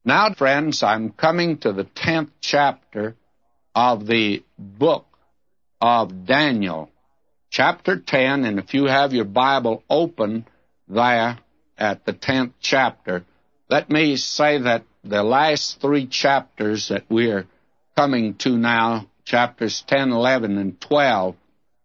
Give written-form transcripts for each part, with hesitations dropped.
Now, friends, I'm coming to the 10th chapter of the book of Daniel, chapter 10, and if you have your Bible open there at the 10th chapter, let me say that the last three chapters that we're coming to now, chapters 10, 11, and 12,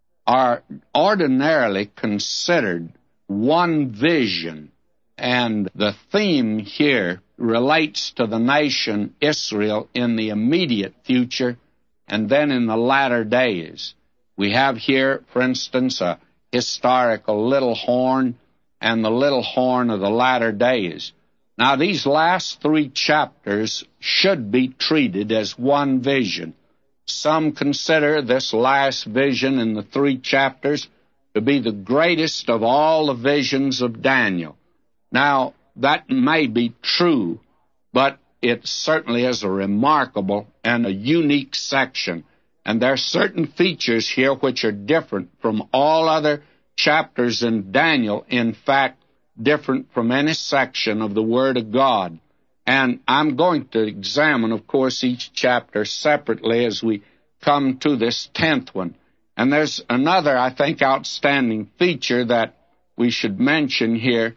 are ordinarily considered one vision, and the theme here relates to the nation Israel in the immediate future and then in the latter days. We have here, for instance, a historical little horn and the little horn of the latter days. Now, these last three chapters should be treated as one vision. Some consider this last vision in the three chapters to be the greatest of all the visions of Daniel. Now, that may be true, but it certainly is a remarkable and a unique section. And there are certain features here which are different from all other chapters in Daniel, in fact, different from any section of the Word of God. And I'm going to examine, of course, each chapter separately as we come to this 10th one. And there's another, I think, outstanding feature that we should mention here.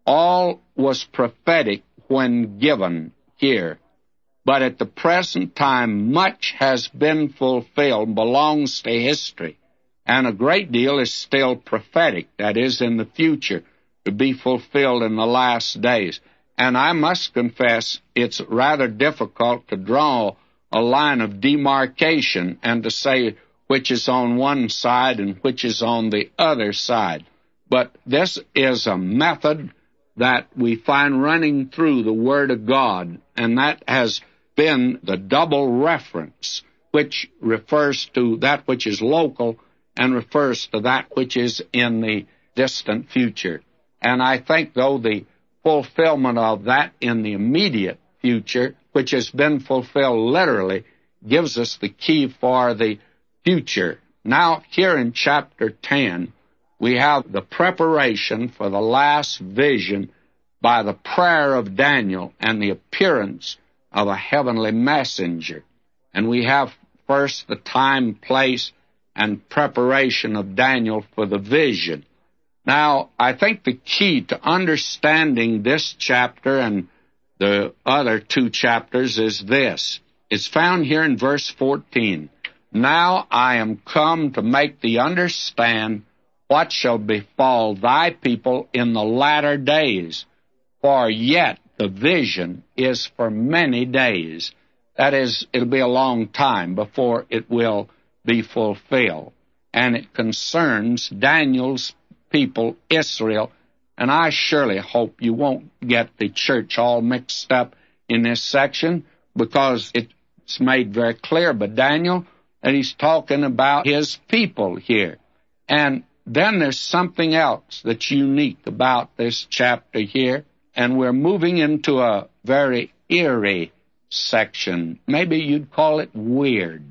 All was prophetic when given here. But at the present time, much has been fulfilled, belongs to history. And a great deal is still prophetic, that is, in the future, to be fulfilled in the last days. And I must confess, it's rather difficult to draw a line of demarcation and to say which is on one side and which is on the other side. But this is a method that we find running through the Word of God, and that has been the double reference, which refers to that which is local and refers to that which is in the distant future. And I think, though, the fulfillment of that in the immediate future, which has been fulfilled literally, gives us the key for the future. Now, here in chapter 10, we have the preparation for the last vision by the prayer of Daniel and the appearance of a heavenly messenger. And we have first the time, place, and preparation of Daniel for the vision. Now, I think the key to understanding this chapter and the other two chapters is this. It's found here in verse 14. Now I am come to make thee understand what shall befall thy people in the latter days. For yet the vision is for many days. That is, it'll be a long time before it will be fulfilled. And it concerns Daniel's people, Israel. And I surely hope you won't get the church all mixed up in this section, because it's made very clear by Daniel that he's talking about his people here. And then there's something else that's unique about this chapter here, and we're moving into a very eerie section. Maybe you'd call it weird,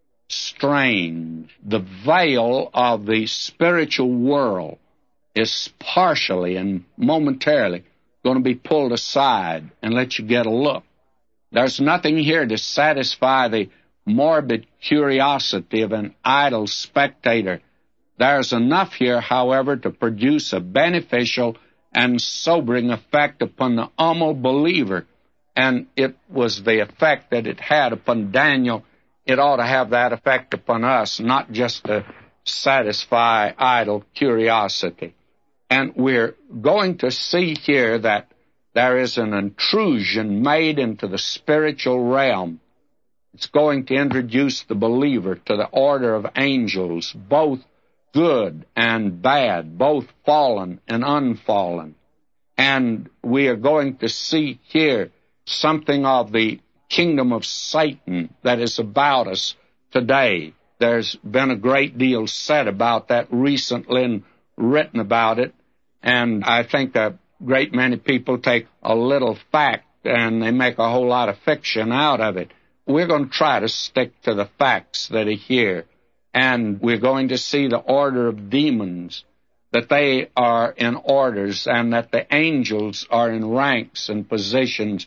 strange. The veil of the spiritual world is partially and momentarily going to be pulled aside and let you get a look. There's nothing here to satisfy the morbid curiosity of an idle spectator. There's enough here, however, to produce a beneficial and sobering effect upon the humble believer. And it was the effect that it had upon Daniel. It ought to have that effect upon us, not just to satisfy idle curiosity. And we're going to see here that there is an intrusion made into the spiritual realm. It's going to introduce the believer to the order of angels, both good and bad, both fallen and unfallen. And we are going to see here something of the kingdom of Satan that is about us today. There's been a great deal said about that recently and written about it. And I think a great many people take a little fact and they make a whole lot of fiction out of it. We're going to try to stick to the facts that are here. And we're going to see the order of demons, that they are in orders, and that the angels are in ranks and positions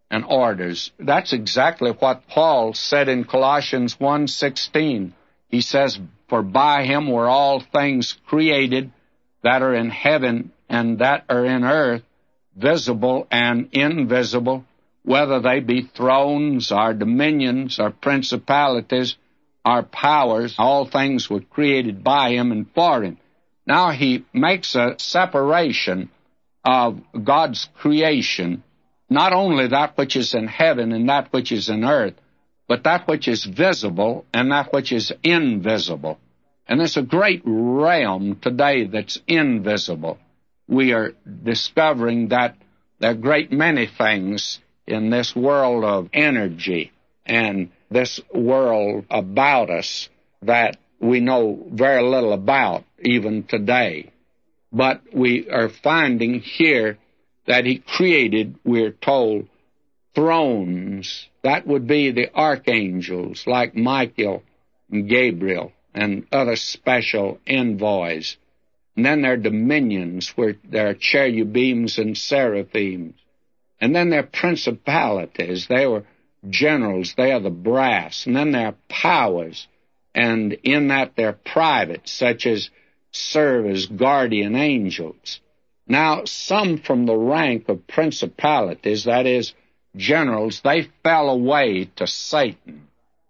and orders. That's exactly what Paul said in Colossians 1:16. He says, "For by him were all things created that are in heaven and that are in earth, visible and invisible, whether they be thrones or dominions or principalities or powers. All things were created by him and for him." Now he makes a separation of God's creation, not only that which is in heaven and that which is in earth, but that which is visible and that which is invisible. And there's a great realm today that's invisible. We are discovering that there are a great many things in this world of energy and this world about us that we know very little about even today. But we are finding here that he created, we're told, thrones. That would be the archangels like Michael and Gabriel and other special envoys. And then there are dominions where there are cherubims and seraphims. And then there are principalities. They were generals. They are the brass. And then there are powers. And in that there are privates, such as serve as guardian angels. Now, some from the rank of principalities, that is, generals, they fell away to Satan.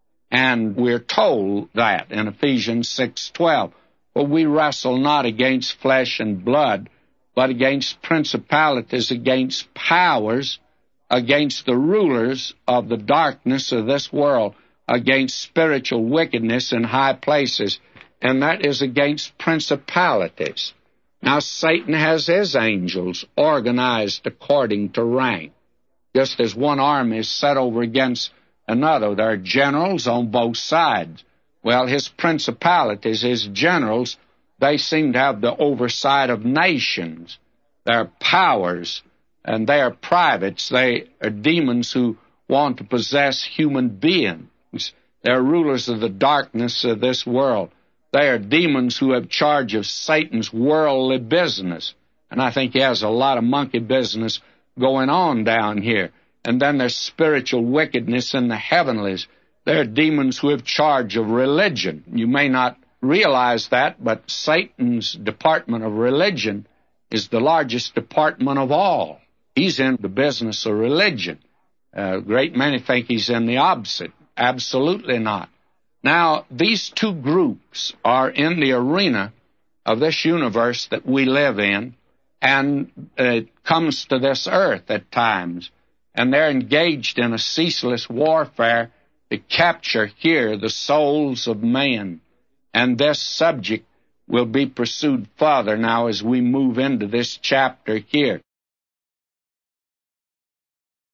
And we're told that in Ephesians 6:12. For we wrestle not against flesh and blood, but against principalities, against powers, against the rulers of the darkness of this world, against spiritual wickedness in high places. And that is against principalities. Now, Satan has his angels organized according to rank. Just as one army is set over against another, there are generals on both sides. Well, his principalities, his generals, they seem to have the oversight of nations. There are powers, and they are privates. They are demons who want to possess human beings. They are rulers of the darkness of this world. They are demons who have charge of Satan's worldly business. And I think he has a lot of monkey business going on down here. And then there's spiritual wickedness in the heavenlies. There are demons who have charge of religion. You may not realize that, but Satan's department of religion is the largest department of all. He's in the business of religion. A great many think he's in the opposite. Absolutely not. Now, these two groups are in the arena of this universe that we live in, and it comes to this earth at times, and they're engaged in a ceaseless warfare to capture here the souls of man. And this subject will be pursued further now as we move into this chapter here.